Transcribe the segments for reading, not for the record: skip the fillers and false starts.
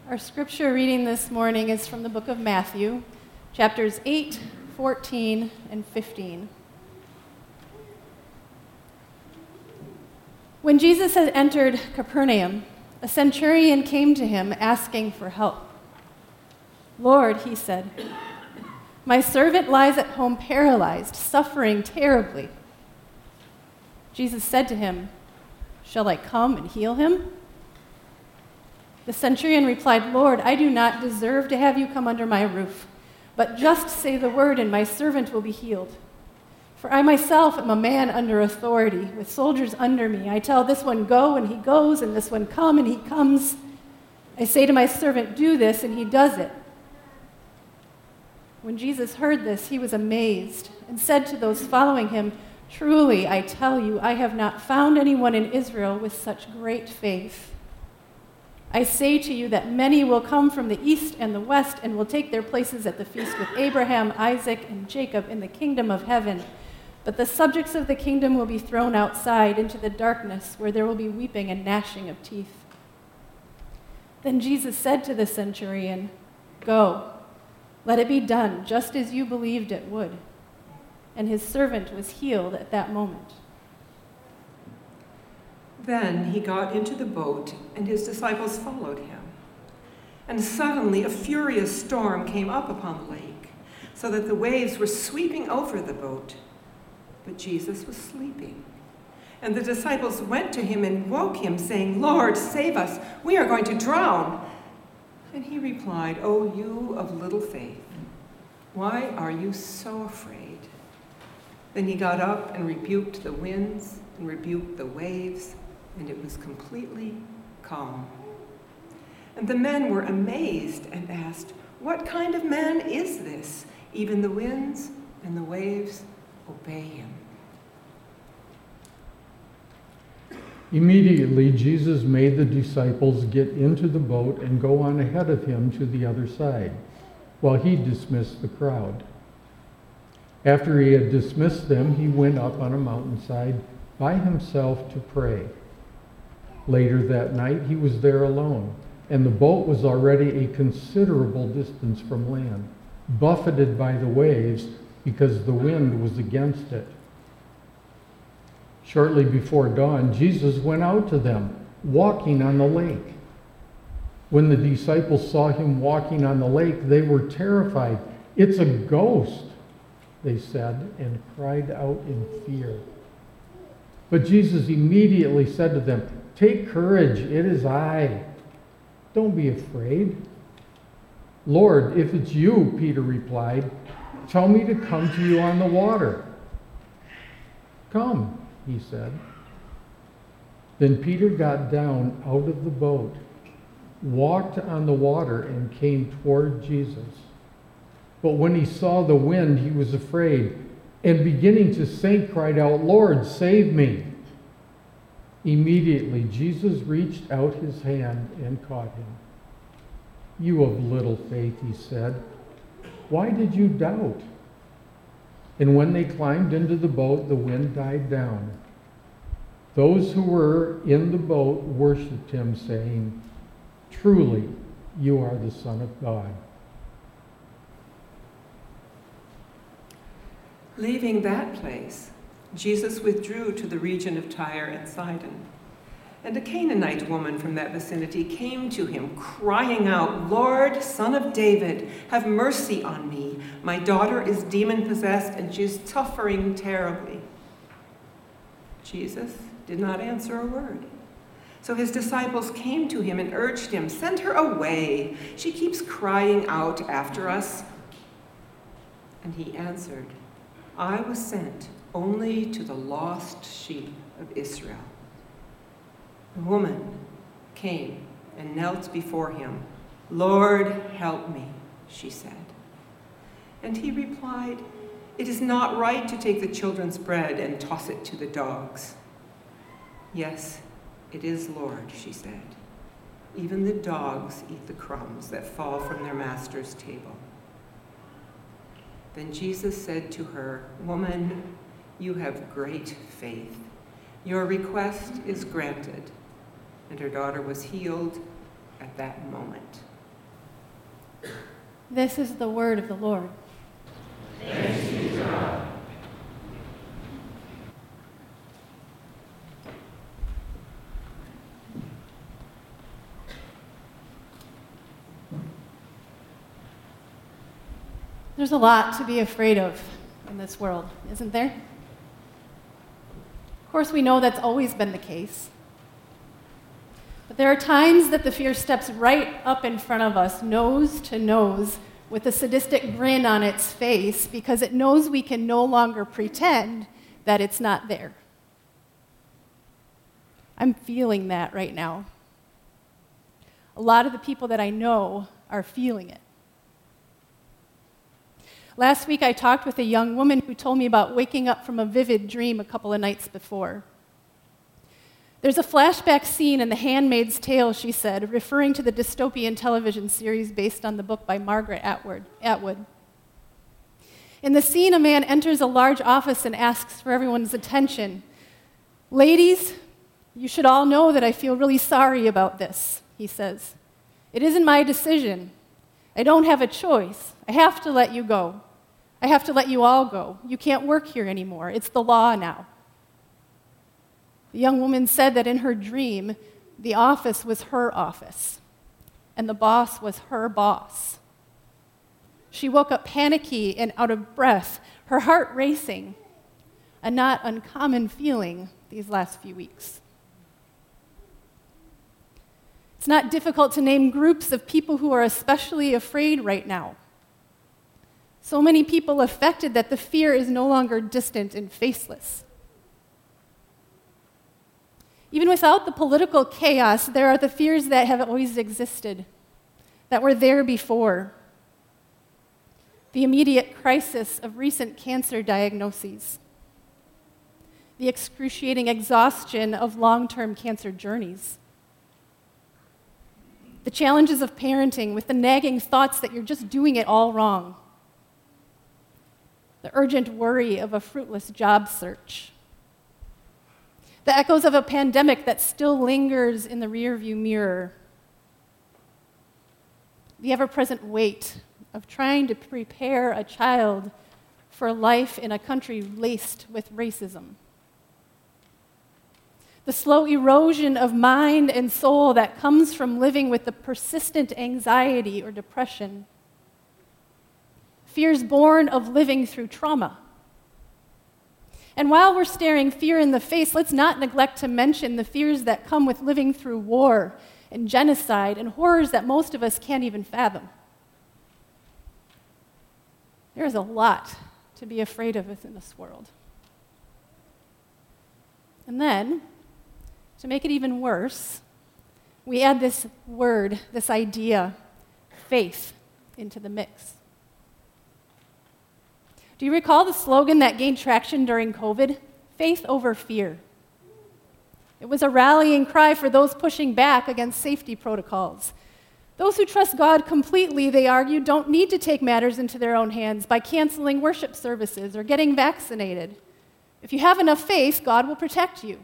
Our scripture reading this morning is from the book of Matthew, chapters 8, 14, and 15. When Jesus had entered Capernaum, a centurion came to him asking for help. "Lord," he said, "my servant lies at home paralyzed, suffering terribly." Jesus said to him, "Shall I come and heal him?" The centurion replied, "Lord, I do not deserve to have you come under my roof, but just say the word and my servant will be healed. For I myself am a man under authority, with soldiers under me. I tell this one, 'Go,' and he goes, and this one, 'Come,' and he comes. I say to my servant, 'Do this,' and he does it." When Jesus heard this, he was amazed and said to those following him, "Truly, I tell you, I have not found anyone in Israel with such great faith. I say to you that many will come from the east and the west and will take their places at the feast with Abraham, Isaac, and Jacob in the kingdom of heaven. But the subjects of the kingdom will be thrown outside into the darkness, where there will be weeping and gnashing of teeth." Then Jesus said to the centurion, "Go, let it be done just as you believed it would." And his servant was healed at that moment. Then he got into the boat, and his disciples followed him. And suddenly a furious storm came up upon the lake, so that the waves were sweeping over the boat. But Jesus was sleeping. And the disciples went to him and woke him, saying, "Lord, save us, we are going to drown." And he replied, "O you of little faith, why are you so afraid?" Then he got up and rebuked the winds and rebuked the waves, and it was completely calm. And the men were amazed and asked, "What kind of man is this? Even the winds and the waves obey him." Immediately, Jesus made the disciples get into the boat and go on ahead of him to the other side, while he dismissed the crowd. After he had dismissed them, he went up on a mountainside by himself to pray. Later that night, he was there alone, and the boat was already a considerable distance from land, buffeted by the waves because the wind was against it. Shortly before dawn, Jesus went out to them, walking on the lake. When the disciples saw him walking on the lake, they were terrified. "It's a ghost," they said, and cried out in fear. But Jesus immediately said to them, "Take courage, it is I. Don't be afraid." "Lord, if it's you," Peter replied, "tell me to come to you on the water." "Come," he said. Then Peter got down out of the boat, walked on the water, and came toward Jesus. But when he saw the wind, he was afraid, and beginning to sink, cried out, "Lord, save me." Immediately Jesus reached out his hand and caught him. "You of little faith," he said, "why did you doubt?" And when they climbed into the boat, the wind died down. Those who were in the boat worshipped him, saying, "Truly, you are the Son of God." Leaving that place, Jesus withdrew to the region of Tyre and Sidon. And a Canaanite woman from that vicinity came to him, crying out, "Lord, Son of David, have mercy on me. My daughter is demon-possessed, and she is suffering terribly." Jesus did not answer a word. So his disciples came to him and urged him, "Send her away. She keeps crying out after us." And he answered, "I was sent only to the lost sheep of Israel." The woman came and knelt before him. "Lord, help me," she said. And he replied, "It is not right to take the children's bread and toss it to the dogs." "Yes, it is, Lord," she said. "Even the dogs eat the crumbs that fall from their master's table." Then Jesus said to her, "Woman, you have great faith. Your request is granted." And her daughter was healed at that moment. This is the word of the Lord. Thanks be to God. There's a lot to be afraid of in this world, isn't there? Of course, we know that's always been the case. But there are times that the fear steps right up in front of us, nose to nose, with a sadistic grin on its face, because it knows we can no longer pretend that it's not there. I'm feeling that right now. A lot of the people that I know are feeling it. Last week, I talked with a young woman who told me about waking up from a vivid dream a couple of nights before. There's a flashback scene in The Handmaid's Tale, she said, referring to the dystopian television series based on the book by Margaret Atwood. In the scene, a man enters a large office and asks for everyone's attention. "Ladies, you should all know that I feel really sorry about this," he says. "It isn't my decision. I don't have a choice. I have to let you go. I have to let you all go. You can't work here anymore. It's the law now." The young woman said that in her dream, the office was her office, and the boss was her boss. She woke up panicky and out of breath, her heart racing, a not uncommon feeling these last few weeks. It's not difficult to name groups of people who are especially afraid right now. So many people affected that the fear is no longer distant and faceless. Even without the political chaos, there are the fears that have always existed, that were there before. The immediate crisis of recent cancer diagnoses, the excruciating exhaustion of long-term cancer journeys, the challenges of parenting with the nagging thoughts that you're just doing it all wrong, the urgent worry of a fruitless job search, the echoes of a pandemic that still lingers in the rearview mirror, the ever-present weight of trying to prepare a child for life in a country laced with racism, the slow erosion of mind and soul that comes from living with the persistent anxiety or depression, fears born of living through trauma. And while we're staring fear in the face, let's not neglect to mention the fears that come with living through war and genocide and horrors that most of us can't even fathom. There is a lot to be afraid of within this world. And then, to make it even worse, we add this word, this idea, faith, into the mix. Do you recall the slogan that gained traction during COVID? Faith over fear. It was a rallying cry for those pushing back against safety protocols. Those who trust God completely, they argued, don't need to take matters into their own hands by canceling worship services or getting vaccinated. If you have enough faith, God will protect you.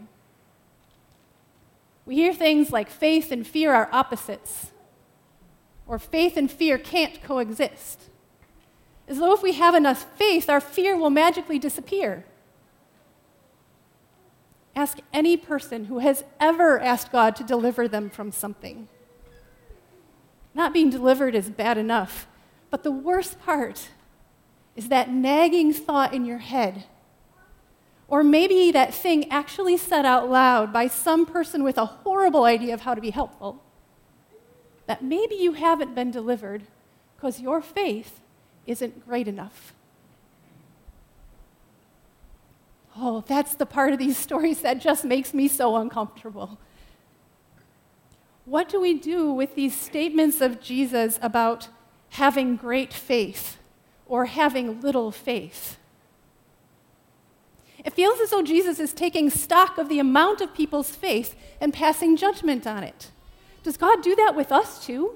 We hear things like faith and fear are opposites, or faith and fear can't coexist. As though if we have enough faith, our fear will magically disappear. Ask any person who has ever asked God to deliver them from something. Not being delivered is bad enough, but the worst part is that nagging thought in your head, or maybe that thing actually said out loud by some person with a horrible idea of how to be helpful, that maybe you haven't been delivered because your faith isn't great enough. Oh, that's the part of these stories that just makes me so uncomfortable. What do we do with these statements of Jesus about having great faith or having little faith? It feels as though Jesus is taking stock of the amount of people's faith and passing judgment on it. Does God do that with us too?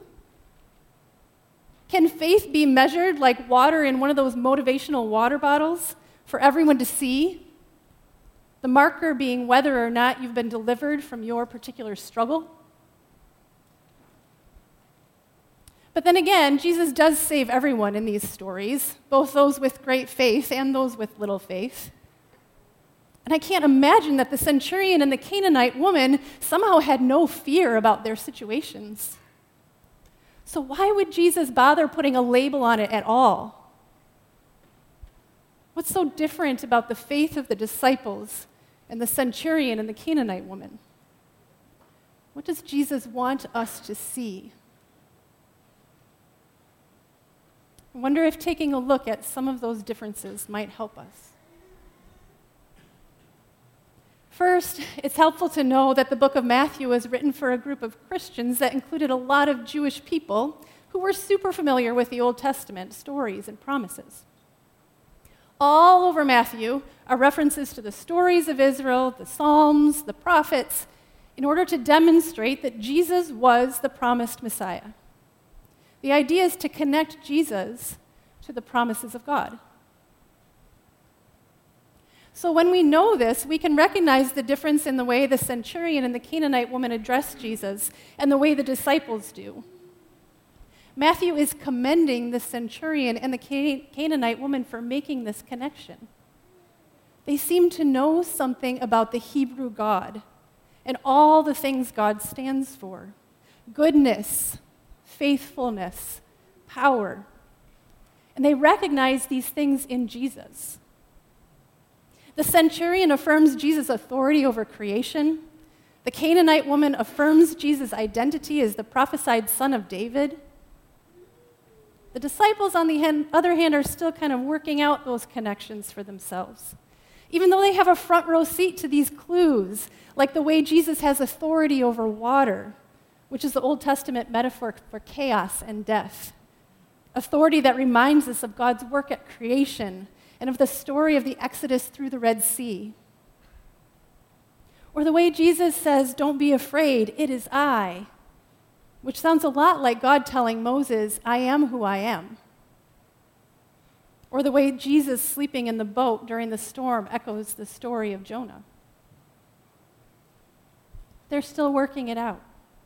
Can faith be measured like water in one of those motivational water bottles for everyone to see? The marker being whether or not you've been delivered from your particular struggle? But then again, Jesus does save everyone in these stories, both those with great faith and those with little faith. And I can't imagine that the centurion and the Canaanite woman somehow had no fear about their situations. So why would Jesus bother putting a label on it at all? What's so different about the faith of the disciples and the centurion and the Canaanite woman? What does Jesus want us to see? I wonder if taking a look at some of those differences might help us. First, it's helpful to know that the book of Matthew was written for a group of Christians that included a lot of Jewish people who were super familiar with the Old Testament stories and promises. All over Matthew are references to the stories of Israel, the Psalms, the prophets, in order to demonstrate that Jesus was the promised Messiah. The idea is to connect Jesus to the promises of God. So when we know this, we can recognize the difference in the way the centurion and the Canaanite woman address Jesus and the way the disciples do. Matthew is commending the centurion and the Canaanite woman for making this connection. They seem to know something about the Hebrew God and all the things God stands for: goodness, faithfulness, power. And they recognize these things in Jesus. The centurion affirms Jesus' authority over creation. The Canaanite woman affirms Jesus' identity as the prophesied son of David. The disciples, on the other hand, are still kind of working out those connections for themselves, even though they have a front row seat to these clues, like the way Jesus has authority over water, which is the Old Testament metaphor for chaos and death. Authority that reminds us of God's work at creation and of the story of the Exodus through the Red Sea. Or the way Jesus says, "Don't be afraid, it is I," which sounds a lot like God telling Moses, "I am who I am." Or the way Jesus sleeping in the boat during the storm echoes the story of Jonah. They're still working it out.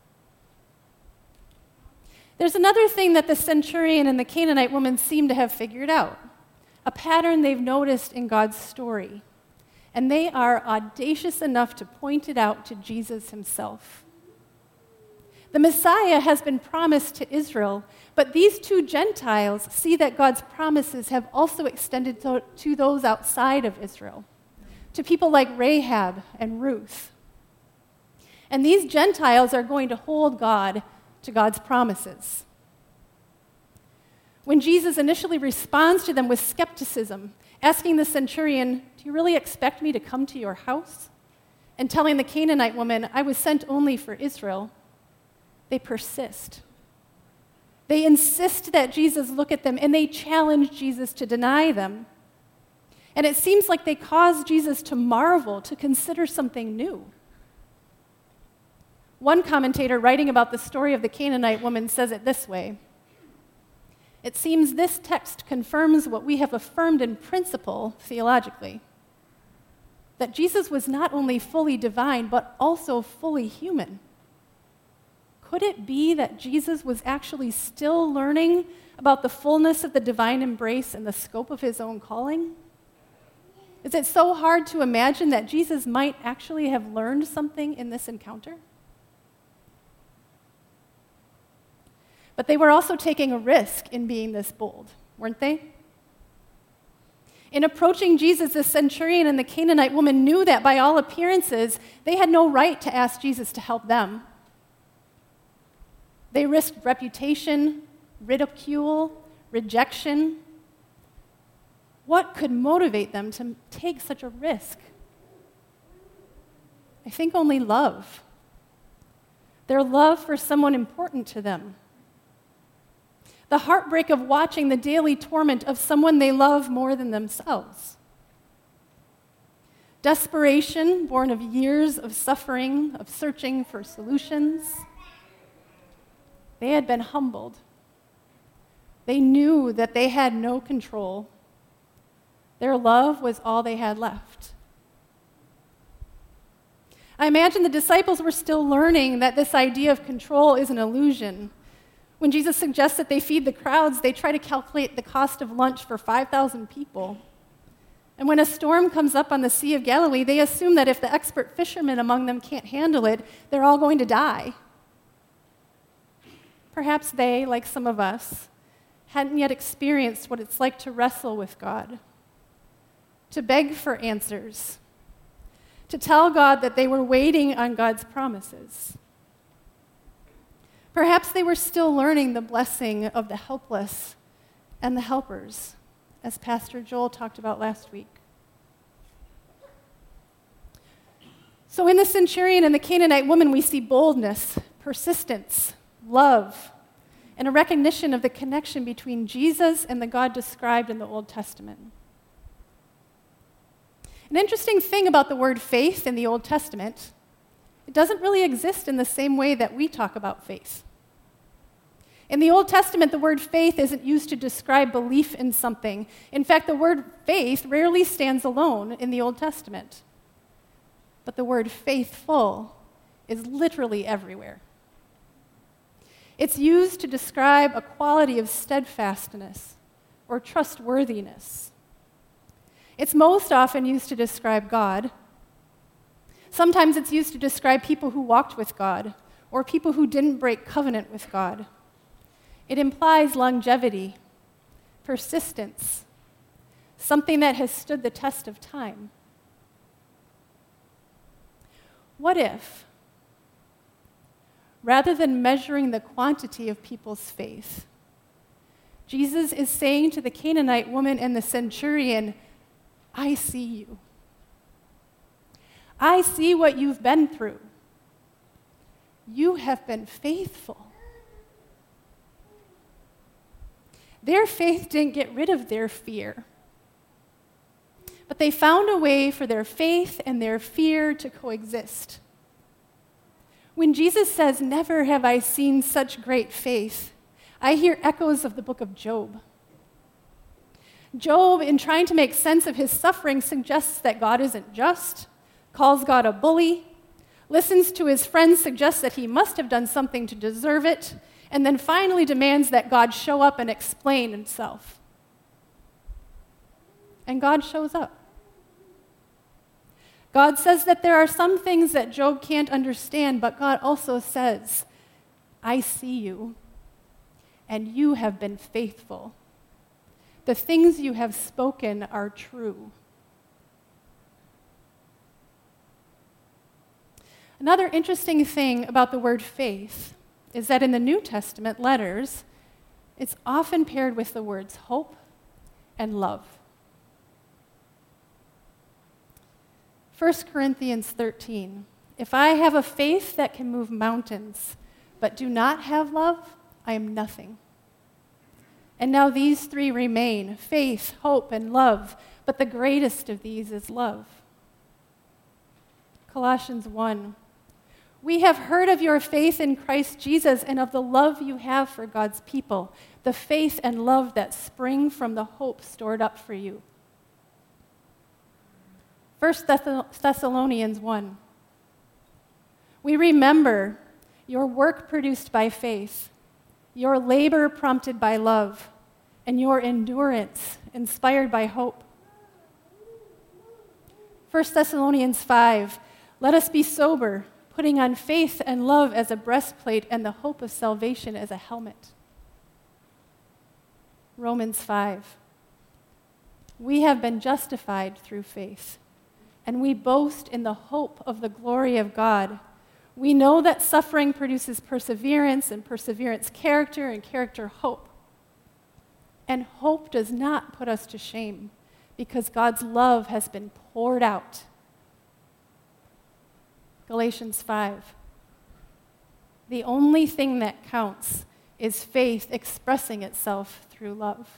There's another thing that the centurion and the Canaanite woman seem to have figured out, a pattern they've noticed in God's story, and they are audacious enough to point it out to Jesus himself. The Messiah has been promised to Israel, but these two Gentiles see that God's promises have also extended to those outside of Israel, to people like Rahab and Ruth. And these Gentiles are going to hold God to God's promises. When Jesus initially responds to them with skepticism, asking the centurion, "Do you really expect me to come to your house?" and telling the Canaanite woman, "I was sent only for Israel," they persist. They insist that Jesus look at them, and they challenge Jesus to deny them. And it seems like they cause Jesus to marvel, to consider something new. One commentator writing about the story of the Canaanite woman says it this way: "It seems this text confirms what we have affirmed in principle theologically, that Jesus was not only fully divine, but also fully human. Could it be that Jesus was actually still learning about the fullness of the divine embrace and the scope of his own calling? Is it so hard to imagine that Jesus might actually have learned something in this encounter?" But they were also taking a risk in being this bold, weren't they? In approaching Jesus, the centurion and the Canaanite woman knew that by all appearances, they had no right to ask Jesus to help them. They risked reputation, ridicule, rejection. What could motivate them to take such a risk? I think only love. Their love for someone important to them. The heartbreak of watching the daily torment of someone they love more than themselves. Desperation born of years of suffering, of searching for solutions. They had been humbled. They knew that they had no control. Their love was all they had left. I imagine the disciples were still learning that this idea of control is an illusion. When Jesus suggests that they feed the crowds, they try to calculate the cost of lunch for 5,000 people. And when a storm comes up on the Sea of Galilee, they assume that if the expert fishermen among them can't handle it, they're all going to die. Perhaps they, like some of us, hadn't yet experienced what it's like to wrestle with God, to beg for answers, to tell God that they were waiting on God's promises. Perhaps they were still learning the blessing of the helpless and the helpers, as Pastor Joel talked about last week. So in the centurion and the Canaanite woman, we see boldness, persistence, love, and a recognition of the connection between Jesus and the God described in the Old Testament. An interesting thing about the word faith in the Old Testament, it doesn't really exist in the same way that we talk about faith. In the Old Testament, the word faith isn't used to describe belief in something. In fact, the word faith rarely stands alone in the Old Testament. But the word faithful is literally everywhere. It's used to describe a quality of steadfastness or trustworthiness. It's most often used to describe God. Sometimes it's used to describe people who walked with God or people who didn't break covenant with God. It implies longevity, persistence, something that has stood the test of time. What if, rather than measuring the quantity of people's faith, Jesus is saying to the Canaanite woman and the centurion, I see you. I see what you've been through. You have been faithful. Their faith didn't get rid of their fear, but they found a way for their faith and their fear to coexist. When Jesus says, "Never have I seen such great faith," I hear echoes of the book of Job. Job, in trying to make sense of his suffering, suggests that God isn't just, calls God a bully, listens to his friends, suggests that he must have done something to deserve it, and then finally demands that God show up and explain himself. And God shows up. God says that there are some things that Job can't understand, but God also says, I see you, and you have been faithful. The things you have spoken are true. Another interesting thing about the word faith is that in the New Testament letters, it's often paired with the words hope and love. 1 Corinthians 13, if I have a faith that can move mountains, but do not have love, I am nothing. And now these three remain, faith, hope, and love, but the greatest of these is love. Colossians 1, we have heard of your faith in Christ Jesus and of the love you have for God's people, the faith and love that spring from the hope stored up for you. 1 Thessalonians 1, we remember your work produced by faith, your labor prompted by love, and your endurance inspired by hope. 1 Thessalonians 5, let us be sober, putting on faith and love as a breastplate and the hope of salvation as a helmet. Romans 5, we have been justified through faith, and we boast in the hope of the glory of God. We know that suffering produces perseverance, and perseverance character, and character hope. And hope does not put us to shame, because God's love has been poured out. Galatians 5. The only thing that counts is faith expressing itself through love.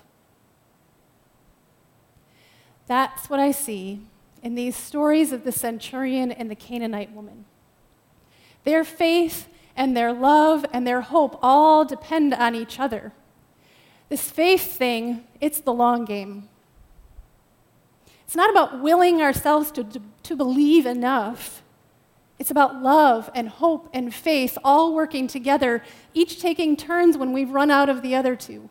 That's what I see in these stories of the centurion and the Canaanite woman. Their faith and their love and their hope all depend on each other. This faith thing, it's the long game. It's not about willing ourselves to believe enough. It's about love and hope and faith all working together, each taking turns when we've run out of the other two.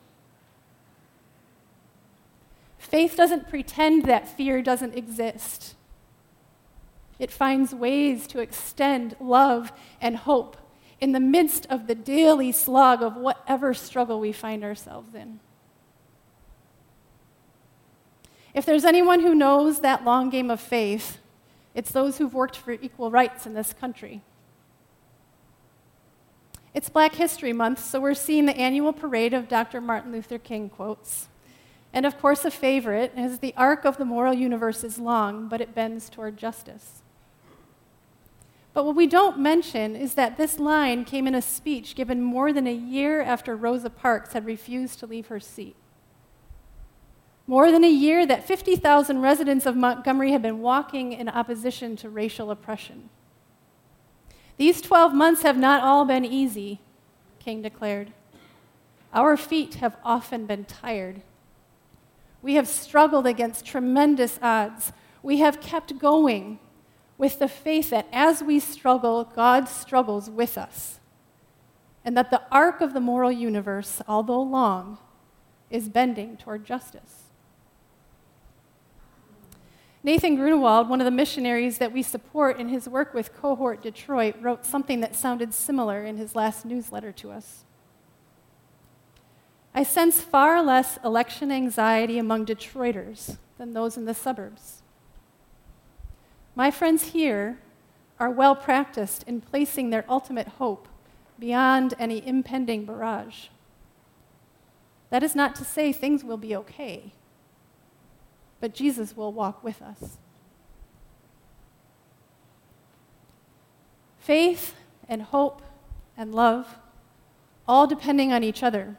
Faith doesn't pretend that fear doesn't exist. It finds ways to extend love and hope in the midst of the daily slog of whatever struggle we find ourselves in. If there's anyone who knows that long game of faith, it's those who've worked for equal rights in this country. It's Black History Month, so we're seeing the annual parade of Dr. Martin Luther King quotes. And of course, a favorite is the arc of the moral universe is long, but it bends toward justice. But what we don't mention is that this line came in a speech given more than a year after Rosa Parks had refused to leave her seat. More than a year that 50,000 residents of Montgomery had been walking in opposition to racial oppression. These 12 months have not all been easy, King declared. Our feet have often been tired. We have struggled against tremendous odds. We have kept going with the faith that as we struggle, God struggles with us, and that the arc of the moral universe, although long, is bending toward justice. Nathan Grunewald, one of the missionaries that we support in his work with Cohort Detroit, wrote something that sounded similar in his last newsletter to us. I sense far less election anxiety among Detroiters than those in the suburbs. My friends here are well practiced in placing their ultimate hope beyond any impending barrage. That is not to say things will be okay, but Jesus will walk with us. Faith and hope and love, all depending on each other.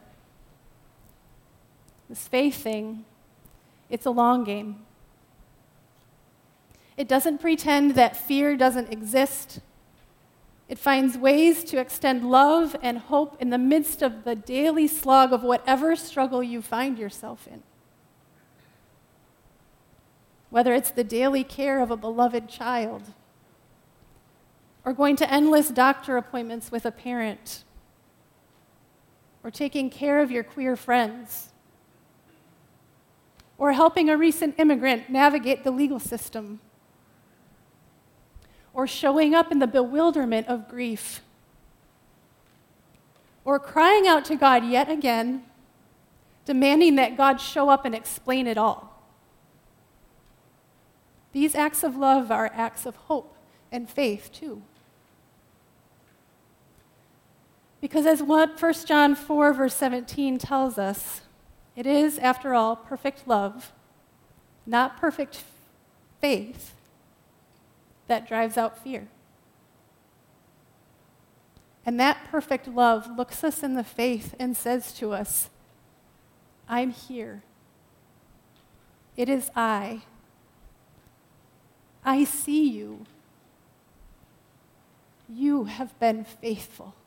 This faith thing, it's a long game. It doesn't pretend that fear doesn't exist. It finds ways to extend love and hope in the midst of the daily slog of whatever struggle you find yourself in. Whether it's the daily care of a beloved child, or going to endless doctor appointments with a parent, or taking care of your queer friends, or helping a recent immigrant navigate the legal system, or showing up in the bewilderment of grief, or crying out to God yet again, demanding that God show up and explain it all. These acts of love are acts of hope and faith, too. Because as what 1 John 4, verse 17 tells us, it is, after all, perfect love, not perfect faith, that drives out fear. And that perfect love looks us in the face and says to us, I'm here. It is I. I see you. You have been faithful.